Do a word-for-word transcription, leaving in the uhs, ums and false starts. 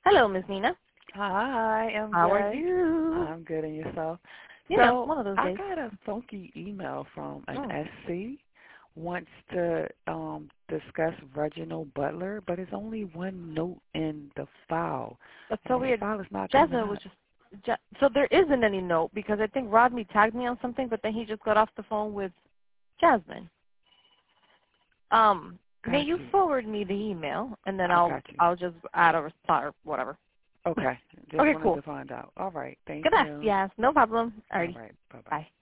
Hello, Miss Nina. Hi, M J. How are you? I'm good, and yourself? Yeah, So one of those I days. got a funky email from an Mm. S C wants to um, discuss Reginald Butler, but it's only one note in the file, That's so and this weird. file is not coming Jasmine was up. just, ja- so there isn't any note because I think Rodney tagged me on something, but then he just got off the phone with Jasmine. Um, may Got you you. forward me the email, and then I I'll got you. I'll just add a reply or whatever. Okay. Just Okay, wanted cool. to find out. All right. Thank Gracias. you. Yes, no problem. All Alrighty. right. Bye-bye. Bye.